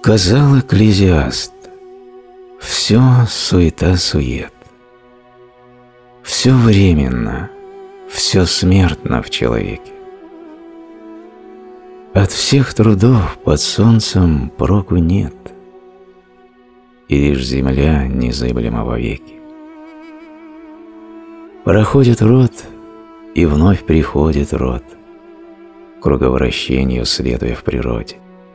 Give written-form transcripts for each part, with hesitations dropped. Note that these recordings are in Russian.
Сказал Экклезиаст: все суета-сует, все временно, все смертно в человеке. От всех трудов под солнцем проку нет, и лишь земля незыблема вовеки. Проходит род, и вновь приходит род, круговращению следуя в природе.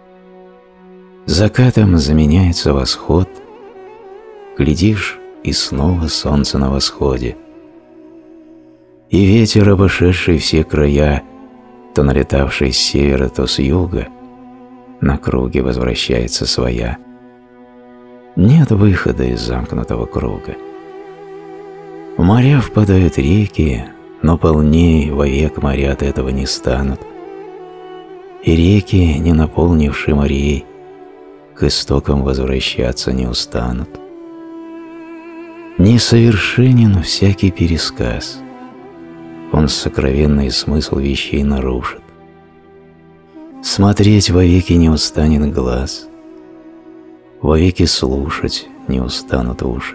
Закатом заменяется восход, глядишь, и снова солнце на восходе. И ветер, обошедший все края, то налетавший с севера, то с юга, на круге возвращается своя. Нет выхода из замкнутого круга. В моря впадают реки, но полней вовек моря от этого не станут. И реки, не наполнившие морей, к истокам возвращаться не устанут. Несовершенен всякий пересказ, он сокровенный смысл вещей нарушит. Смотреть вовеки не устанет глаз, вовеки слушать не устанут уши.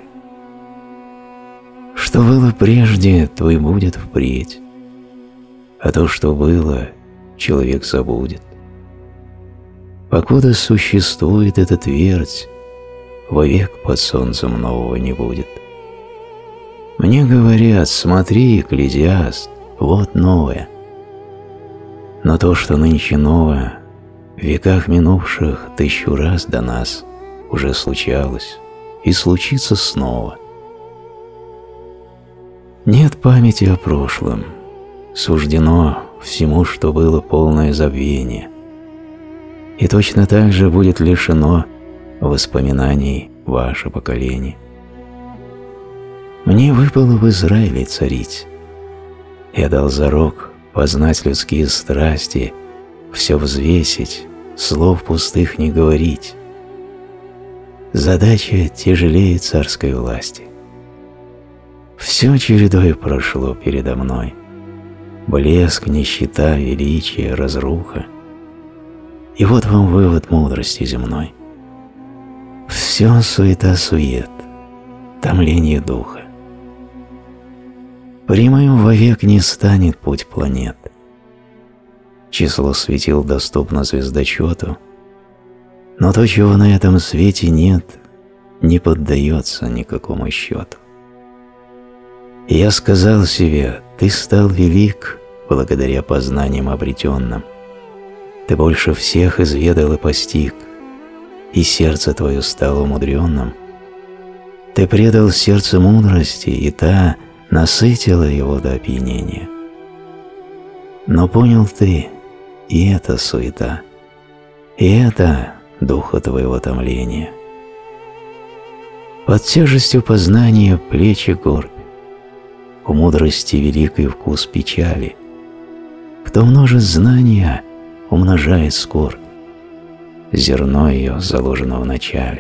Что было прежде, то и будет впредь, а то, что было, человек забудет. Покуда существует эта твердь, вовек под солнцем нового не будет. Мне говорят: смотри, Экклезиаст, вот новое. Но то, что нынче новое, в веках минувших 1000 раз до нас уже случалось и случится снова. Нет памяти о прошлом, суждено всему, что было, полное забвение. И точно так же будет лишено воспоминаний ваше поколение. Мне выпало в Израиле царить. Я дал зарок познать людские страсти, все взвесить, слов пустых не говорить. Задача тяжелее царской власти. Все чередой прошло передо мной. Блеск, нищета, величие, разруха. И вот вам вывод мудрости земной. Все суета-сует, томление духа. Прямым вовек не станет путь планет. Число светил доступно звездочету, но то, чего на этом свете нет, не поддается никакому счету. И я сказал себе: ты стал велик благодаря познаниям обретенным. Ты больше всех изведал и постиг, и сердце твое стало умудренным. Ты предал сердце мудрости, и та насытила его до опьянения. Но понял ты, и это суета, и это духа твоего томления. Под тяжестью познания плечи горбь, у мудрости великий вкус печали. Кто множит знания, умножает скорбь, зерно ее заложено в начале.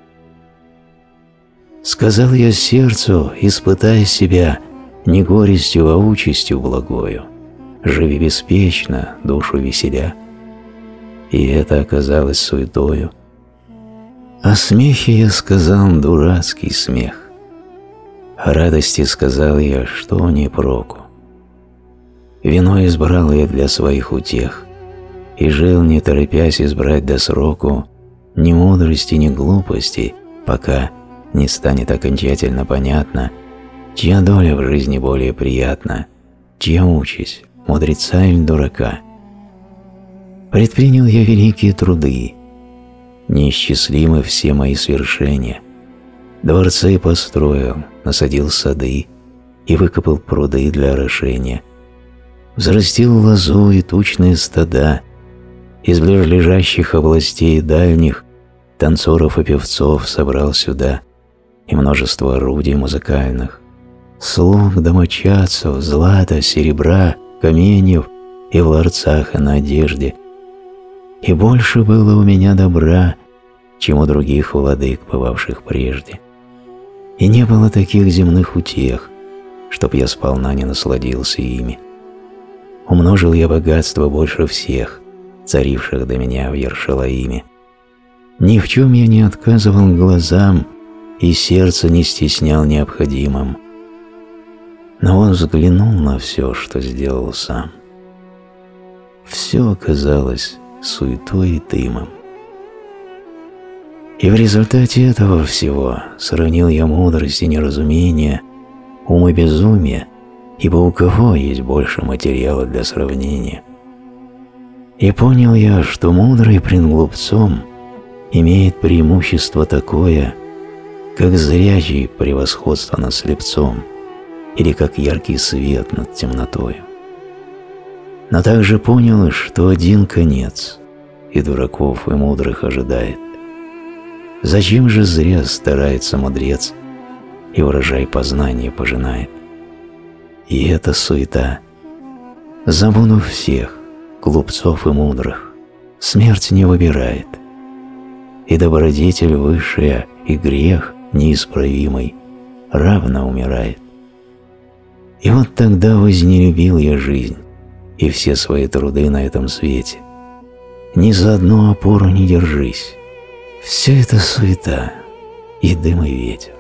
Сказал я сердцу, испытай себя не горестью, а участью благою, живи беспечно, душу веселя. И это оказалось суетою. О смехе я сказал дурацкий смех, о радости сказал я, что мне проку. Вино избрал я для своих утех, и жил, не торопясь избрать до сроку ни мудрости, ни глупости, пока не станет окончательно понятно, чья доля в жизни более приятна, чья участь, мудреца или дурака. Предпринял я великие труды, неисчислимы все мои свершения. Дворцы построил, насадил сады и выкопал пруды для орошения. Взрастил лозу и тучные стада, из ближайших областей дальних танцоров и певцов собрал сюда, и множество орудий музыкальных, слуг, домочадцев, злата, серебра, каменьев и в ларцах и на одежде. И больше было у меня добра, чем у других владык, бывавших прежде. И не было таких земных утех, чтоб я сполна не насладился ими. Умножил я богатство больше всех, царивших до меня в Иерушалаиме. Ни в чем я не отказывал глазам и сердце не стеснял необходимым. Но он взглянул на все, что сделал сам. Все оказалось суетой и дымом. И в результате этого всего сравнил я мудрость и неразумение, ум и безумие, ибо у кого есть больше материала для сравнения. И понял я, что мудрый пред глупцом имеет преимущество такое, как зрячий превосходство над слепцом или как яркий свет над темнотою. Но также понял, что один конец и дураков, и мудрых ожидает. Зачем же зря старается мудрец и урожай познания пожинает? И эта суета, забунув всех, глупцов и мудрых, смерть не выбирает, и добродетель высшая и грех неисправимый равно умирает. И вот тогда вознелюбил я жизнь и все свои труды на этом свете. Ни за одну опору не держись, все это суета и дым и ветер.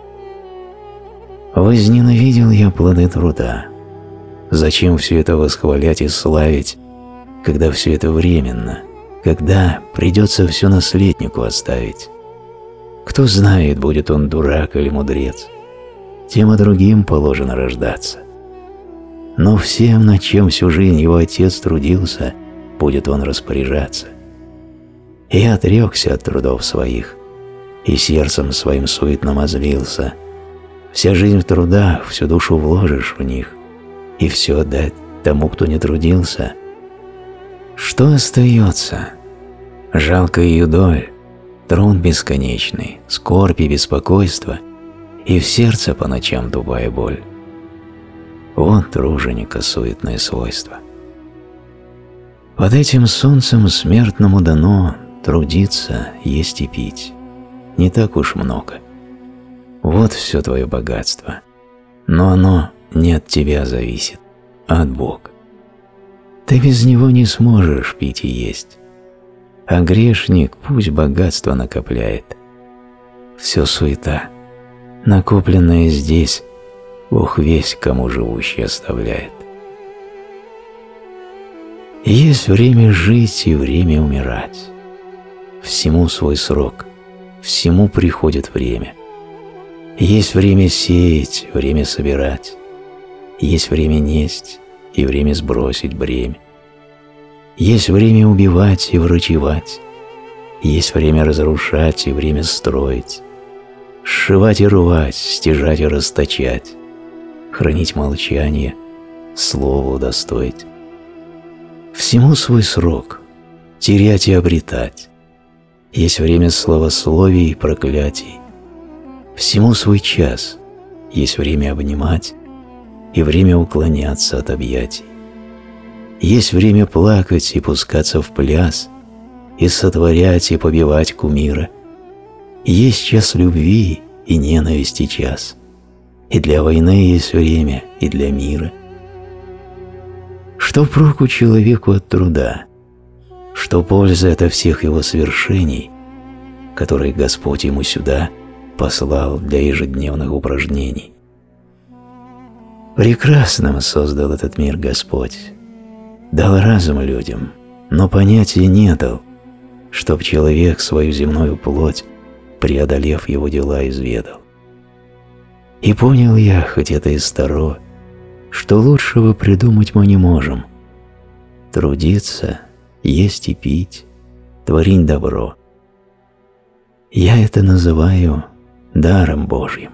Возненавидел я плоды труда. Зачем все это восхвалять и славить, когда все это временно, когда придется все наследнику оставить? Кто знает, будет он дурак или мудрец, тем и другим положено рождаться. Но всем, над чем всю жизнь его отец трудился, будет он распоряжаться. И отрекся от трудов своих, и сердцем своим суетным озлился. Вся жизнь в трудах, всю душу вложишь в них, и все отдать тому, кто не трудился. Что остается? Жалко ее доль, труд бесконечный, скорбь и беспокойство, и в сердце по ночам тупая боль. Вот труженика суетное свойство. Под этим солнцем смертному дано трудиться, есть и пить. Не так уж много. Вот все твое богатство. Но оно не от тебя зависит, а от Бога. Ты без него не сможешь пить и есть. А грешник пусть богатство накопляет. Все суета. Накопленное здесь Бог весь, кому живущий, оставляет. Есть время жить и время умирать. Всему свой срок, всему приходит время. Есть время сеять, время собирать. Есть время несть и время сбросить бремя. Есть время убивать и врачевать. Есть время разрушать и время строить. Сшивать и рвать, стяжать и расточать. Хранить молчание, слово удостоить. Всему свой срок, терять и обретать. Есть время славословий и проклятий. Всему свой час, есть время обнимать и время уклоняться от объятий. Есть время плакать и пускаться в пляс, и сотворять и побивать кумира. Есть час любви и ненависти час. И для войны есть время, и для мира. Что проку человеку от труда? Что польза от всех его свершений, которые Господь ему сюда послал для ежедневных упражнений? Прекрасным создал этот мир Господь, дал разум людям, но понятия не дал, чтоб человек свою земную плоть, преодолев его дела, изведал. И понял я, хоть это и старо, что лучшего придумать мы не можем. Трудиться, есть и пить, творить добро. Я это называю даром Божьим.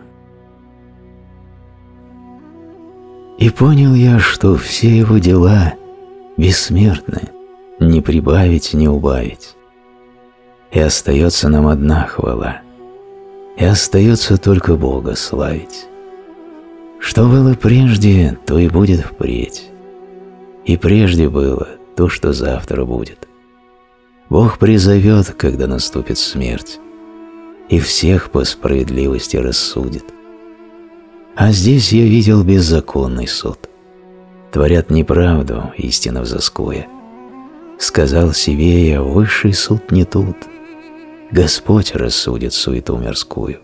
И понял я, что все его дела бессмертны, не прибавить, не убавить. И остается нам одна хвала, и остается только Бога славить. Что было прежде, то и будет впредь. И прежде было то, что завтра будет. Бог призовет, когда наступит смерть, и всех по справедливости рассудит. А здесь я видел беззаконный суд. Творят неправду, истинно взыскуя. Сказал себе я, высший суд не тут. Господь рассудит суету мирскую.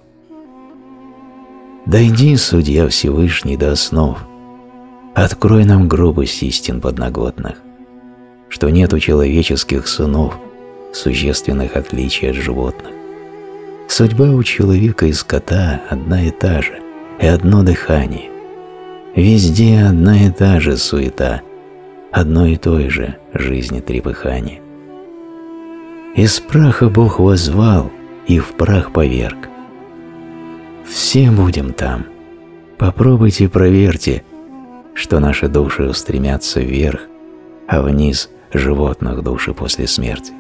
Дойди, судья Всевышний, до основ, открой нам грубость истин подноготных, что нет у человеческих сынов существенных отличий от животных. Судьба у человека и скота одна и та же, и одно дыхание. Везде одна и та же суета, одно и той же жизни трепыхание. Из праха Бог воззвал и в прах поверг. Все будем там. Попробуйте, проверьте, что наши души устремятся вверх, а вниз животных души после смерти.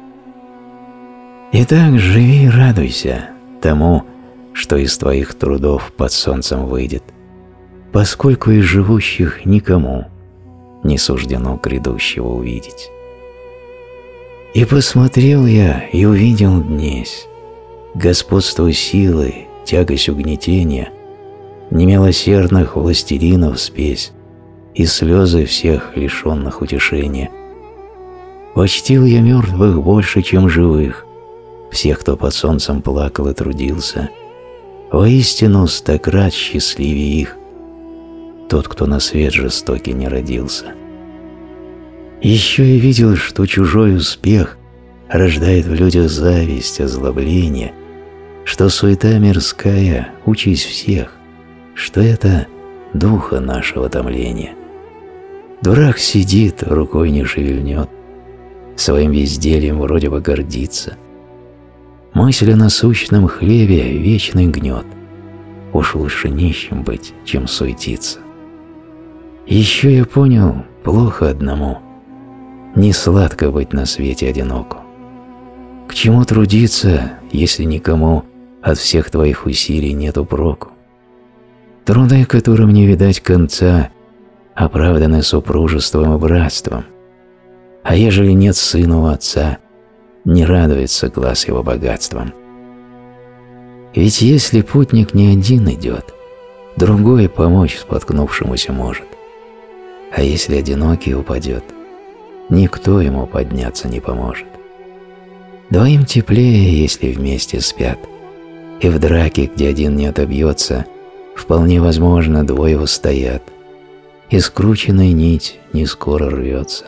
Итак, живи и радуйся тому, что из твоих трудов под солнцем выйдет, поскольку из живущих никому не суждено грядущего увидеть. И посмотрел я и увидел днесь господство силы, тягость угнетения, немилосердных властелинов спесь и слезы всех лишенных утешения. Почтил я мертвых больше, чем живых, всех, кто под солнцем плакал и трудился. Воистину стократ счастливее их тот, кто на свет жестокий не родился. Еще я видел, что чужой успех рождает в людях зависть, озлобление, что суета мирская – участь всех, что это духа нашего томления. Дурак сидит, рукой не шевельнет, своим бездельем вроде бы гордится. Мысль о насущном хлебе вечный гнет, уж лучше нищим быть, чем суетиться. Еще я понял, плохо одному, не сладко быть на свете одиноку. К чему трудиться, если никому от всех твоих усилий нету проку? Труды, которым не видать конца, оправданы супружеством и братством. А ежели нет сына у отца, не радуется глаз его богатством. Ведь если путник не один идет, другой помочь споткнувшемуся может. А если одинокий упадет, никто ему подняться не поможет. Двоим теплее, если вместе спят, и в драке, где один не отобьется, вполне возможно, двое устоят, и скрученная нить не скоро рвется.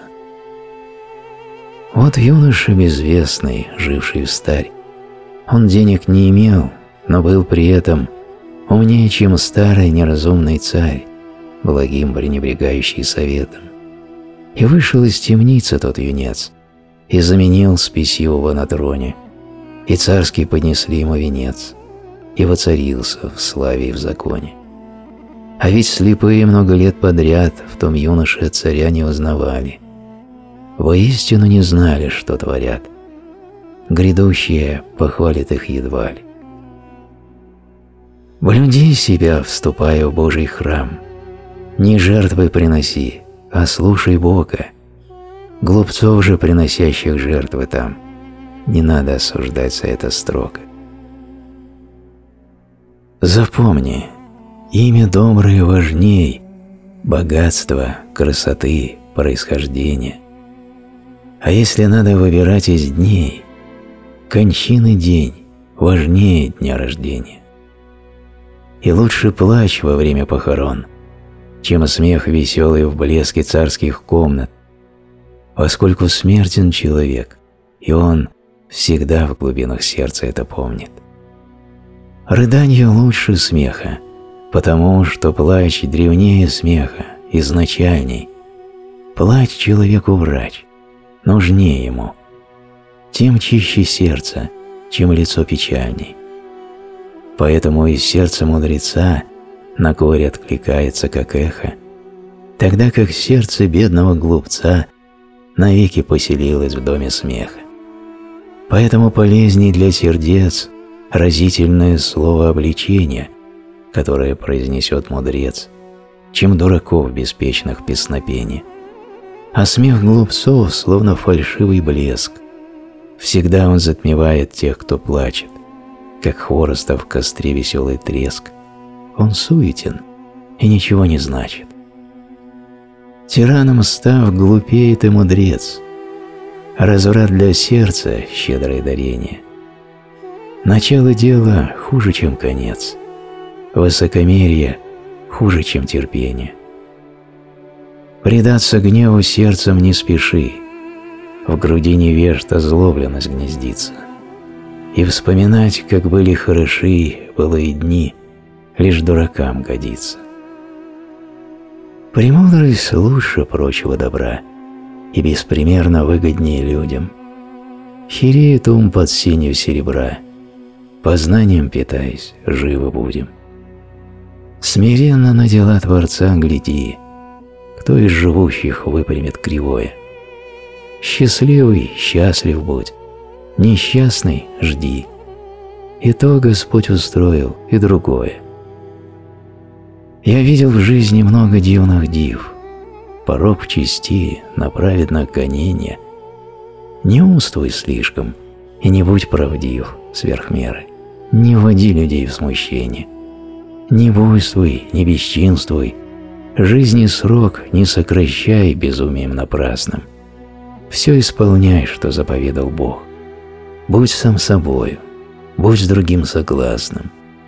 Вот юноша безвестный, живший встарь, он денег не имел, но был при этом умнее, чем старый неразумный царь, благим пренебрегающий советом. И вышел из темницы тот юнец, и заменил спесивого на троне, и царский поднесли ему венец, и воцарился в славе и в законе. А ведь слепые много лет подряд в том юноше царя не узнавали, воистину не знали, что творят, грядущее похвалит их едва ли. Блюди себя, вступая в Божий храм, не жертвы приноси, а слушай Бога. Глупцов же, приносящих жертвы там, не надо осуждать за это строго. Запомни, имя доброе важней богатства, красоты, происхождения. А если надо выбирать из дней, кончины день важнее дня рождения. И лучше плач во время похорон, чем смех веселый в блеске царских комнат, поскольку смертен человек, и он всегда в глубинах сердца это помнит. Рыданье лучше смеха, потому что плач древнее смеха, изначальней. Плач человеку врач, нужнее ему, тем чище сердце, чем лицо печальней. Поэтому из сердца мудреца на горе откликается, как эхо, тогда как сердце бедного глупца навеки поселилось в доме смеха. Поэтому полезней для сердец разительное слово обличения, которое произнесет мудрец, чем дураков беспечных песнопений. А смех глупцов словно фальшивый блеск. Всегда он затмевает тех, кто плачет, как хвороста в костре веселый треск. Он суетен и ничего не значит. Тираном став, глупеет и мудрец. Разврат для сердца – щедрое дарение. Начало дела хуже, чем конец. Высокомерие хуже, чем терпение. Предаться гневу сердцем не спеши, в груди невежд озлобленность гнездится. И вспоминать, как были хороши былые дни, лишь дуракам годится. Премудрость лучше прочего добра и беспримерно выгоднее людям. Хиреет ум под сенью серебра, познанием питаясь, живы будем. Смиренно на дела Творца гляди, кто из живущих выпрямит кривое. Счастливый, счастлив будь, несчастный жди. И то Господь устроил, и другое. Я видел в жизни много дивных див, порок в чести, на праведное гонение. Не умствуй слишком и не будь правдив сверх меры, не вводи людей в смущение. Не буйствуй, не бесчинствуй, жизни срок не сокращай безумием напрасным. Все исполняй, что заповедал Бог. Будь сам собою, будь с другим согласным.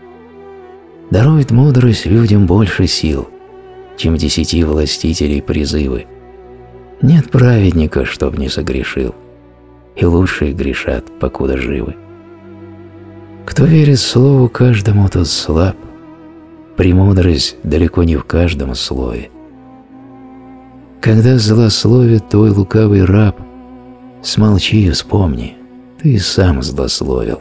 Дарует мудрость людям больше сил, чем 10 властителей призывы. Нет праведника, чтоб не согрешил, и лучшие грешат, покуда живы. Кто верит слову каждому, тот слаб, премудрость далеко не в каждом слове. Когда злословит твой лукавый раб, смолчи и вспомни, ты сам злословил.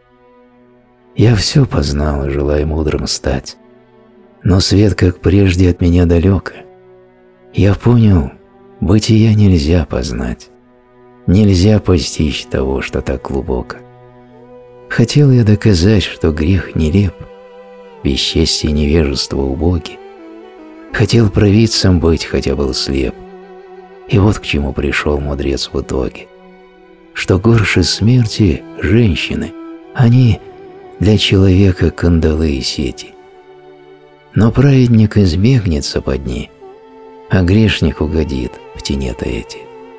Я все познал, желая мудрым стать, но свет, как прежде, от меня далеко. Я понял, бытия нельзя познать, нельзя постичь того, что так глубоко. Хотел я доказать, что грех нелеп, бесчестие и невежество убоги. Хотел провидцем быть, хотя был слеп. И вот к чему пришел мудрец в итоге. Что горше смерти женщины, они для человека кандалы и сети. Но праведник избегнется под ней, а грешник угодит в тени-то эти.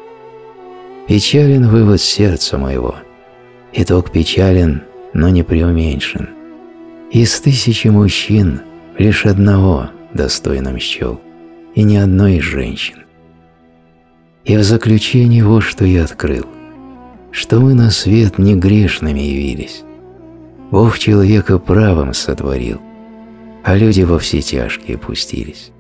Печален вывод сердца моего, итог печален, но не преуменьшен. Из 1000 мужчин лишь одного достойным счел, и ни одной из женщин. И в заключение вот что я открыл, что мы на свет не грешными явились. Бог человека правым сотворил, а люди во все тяжкие пустились.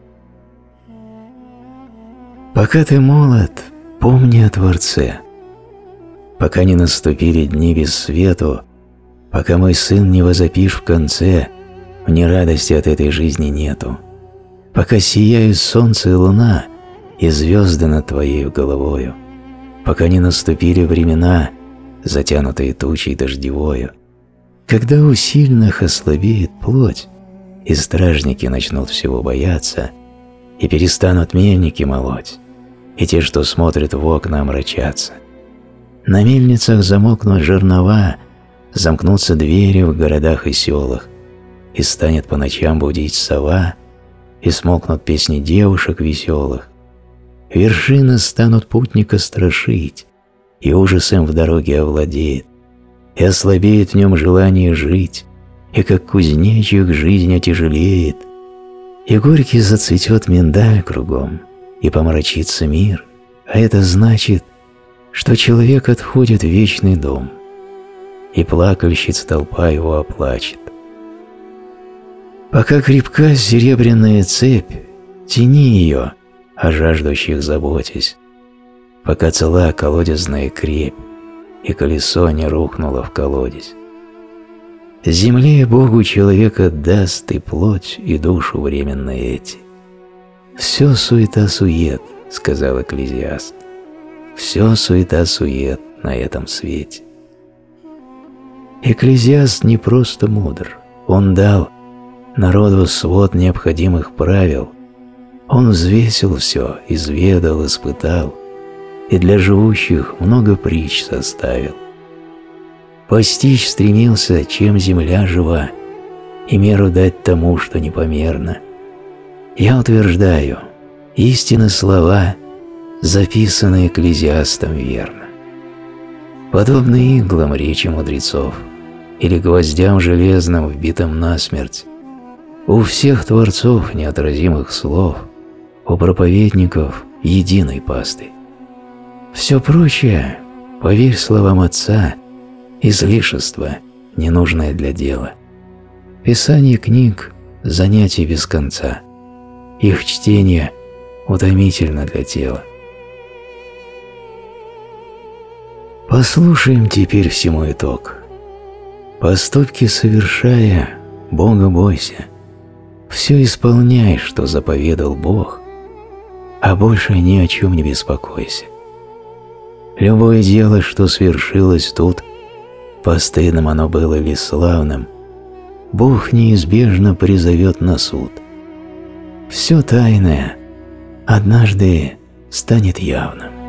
Пока ты молод, помни о Творце. Пока не наступили дни без свету, пока мой сын не возопишь в конце, мне радости от этой жизни нету. Пока сияют солнце и луна, и звезды над твоей головою, пока не наступили времена, затянутые тучей дождевою, когда у сильных ослабеет плоть, и стражники начнут всего бояться, и перестанут мельники молоть, и те, что смотрят в окна, омрачаться. На мельницах замокнут жернова, замкнутся двери в городах и селах, и станет по ночам будить сова, и смолкнут песни девушек веселых. Вершины станут путника страшить, и ужас им в дороге овладеет, и ослабеет в нем желание жить, и как кузнечик жизнь отяжелеет, и горький зацветет миндаль кругом, и помрачится мир, а это значит, что человек отходит в вечный дом, и плакальщиц толпа его оплачет. Пока крепка серебряная цепь, тяни ее, о жаждущих заботясь, пока цела колодезная крепь, и колесо не рухнуло в колодец. Земле Богу человека даст и плоть, и душу временные эти. «Все суета-сует», — сказал Экклезиаст, — «все суета-сует на этом свете». Экклезиаст не просто мудр, он дал народу свод необходимых правил, он взвесил все, изведал, испытал, и для живущих много притч составил. Постичь стремился, чем земля жива, и меру дать тому, что непомерно. Я утверждаю, истины слова, записанные Экклезиастом верно. Подобны иглам речи мудрецов, или гвоздям железным, вбитым насмерть. У всех творцов неотразимых слов, у проповедников единой пасты. Все прочее, поверь словам Отца, излишество, ненужное для дела. Писание книг – занятие без конца. Их чтение утомительно для тела. Послушаем теперь всему итог. Поступки совершая, Бога бойся. Все исполняй, что заповедал Бог, а больше ни о чем не беспокойся. Любое дело, что свершилось тут, постыдным оно было ли славным, Бог неизбежно призовет на суд. Все тайное однажды станет явным.